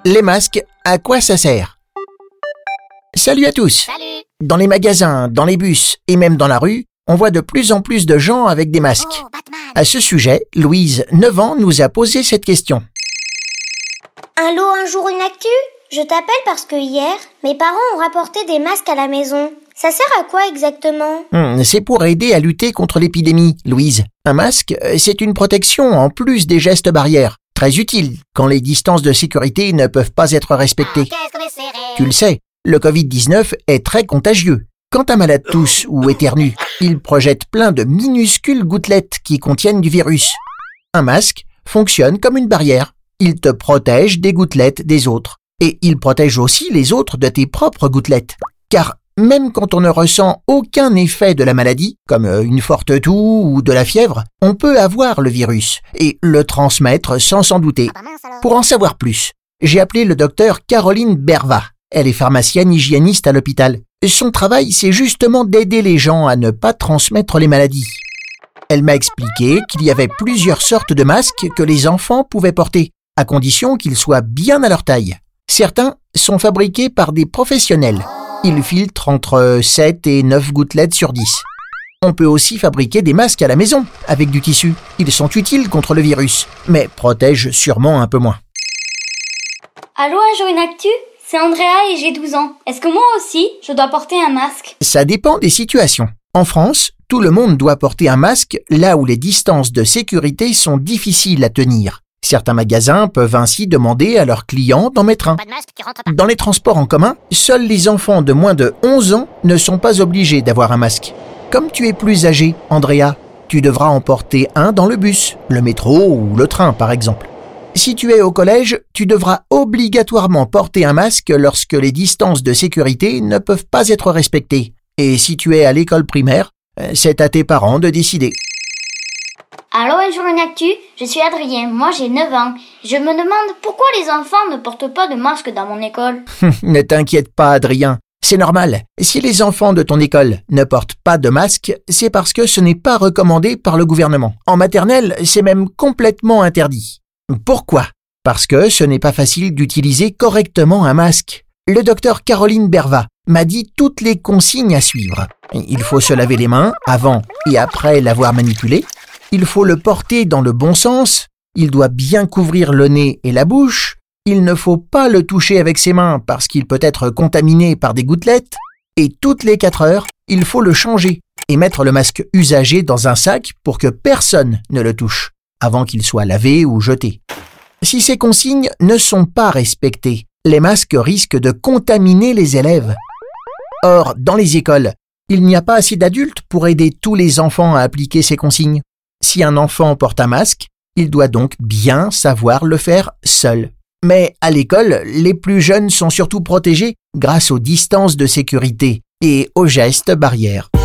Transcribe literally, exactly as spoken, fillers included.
Les masques, à quoi ça sert? Salut à tous. Salut. Dans les magasins, dans les bus et même dans la rue, on voit de plus en plus de gens avec des masques. Oh, Batman. À ce sujet, Louise, neuf ans, nous a posé cette question. Allô, un jour une actu? Je t'appelle parce que hier, mes parents ont rapporté des masques à la maison. Ça sert à quoi exactement? Hmm, c'est pour aider à lutter contre l'épidémie, Louise. Un masque, c'est une protection en plus des gestes barrières. Très utile quand les distances de sécurité ne peuvent pas être respectées. Ah, qu'est-ce qu'on est serré. Tu le sais, le covid dix-neuf est très contagieux. Quand un malade tousse ou éternue, il projette plein de minuscules gouttelettes qui contiennent du virus. Un masque fonctionne comme une barrière. Il te protège des gouttelettes des autres. Et il protège aussi les autres de tes propres gouttelettes. Car même quand on ne ressent aucun effet de la maladie, comme une forte toux ou de la fièvre, on peut avoir le virus et le transmettre sans s'en douter. Ah bah mince alors. Pour en savoir plus, j'ai appelé le docteur Caroline Berva. Elle est pharmacienne hygiéniste à l'hôpital. Son travail, c'est justement d'aider les gens à ne pas transmettre les maladies. Elle m'a expliqué qu'il y avait plusieurs sortes de masques que les enfants pouvaient porter, à condition qu'ils soient bien à leur taille. Certains sont fabriqués par des professionnels. Ils filtrent entre sept et neuf gouttelettes sur dix. On peut aussi fabriquer des masques à la maison, avec du tissu. Ils sont utiles contre le virus, mais protègent sûrement un peu moins. Allô, un jour une actu? C'est Andrea et j'ai douze ans. Est-ce que moi aussi, je dois porter un masque? Ça dépend des situations. En France, tout le monde doit porter un masque là où les distances de sécurité sont difficiles à tenir. Certains magasins peuvent ainsi demander à leurs clients d'en mettre un. Pas de masque qui rentre pas. Dans les transports en commun, seuls les enfants de moins de onze ans ne sont pas obligés d'avoir un masque. Comme tu es plus âgé, Andrea, tu devras en porter un dans le bus, le métro ou le train par exemple. Si tu es au collège, tu devras obligatoirement porter un masque lorsque les distances de sécurité ne peuvent pas être respectées. Et si tu es à l'école primaire, c'est à tes parents de décider. Allô, un jour une actu? Je suis Adrien, moi j'ai neuf ans. Je me demande pourquoi les enfants ne portent pas de masque dans mon école. Ne t'inquiète pas, Adrien. C'est normal. Si les enfants de ton école ne portent pas de masque, c'est parce que ce n'est pas recommandé par le gouvernement. En maternelle, c'est même complètement interdit. Pourquoi? Parce que ce n'est pas facile d'utiliser correctement un masque. Le docteur Caroline Berva m'a dit toutes les consignes à suivre. Il faut se laver les mains avant et après l'avoir manipulé. Il faut le porter dans le bon sens. Il doit bien couvrir le nez et la bouche. Il ne faut pas le toucher avec ses mains parce qu'il peut être contaminé par des gouttelettes. Et toutes les quatre heures, il faut le changer et mettre le masque usagé dans un sac pour que personne ne le touche avant qu'il soit lavé ou jeté. Si ces consignes ne sont pas respectées, les masques risquent de contaminer les élèves. Or, dans les écoles, il n'y a pas assez d'adultes pour aider tous les enfants à appliquer ces consignes. Si un enfant porte un masque, il doit donc bien savoir le faire seul. Mais à l'école, les plus jeunes sont surtout protégés grâce aux distances de sécurité et aux gestes barrières.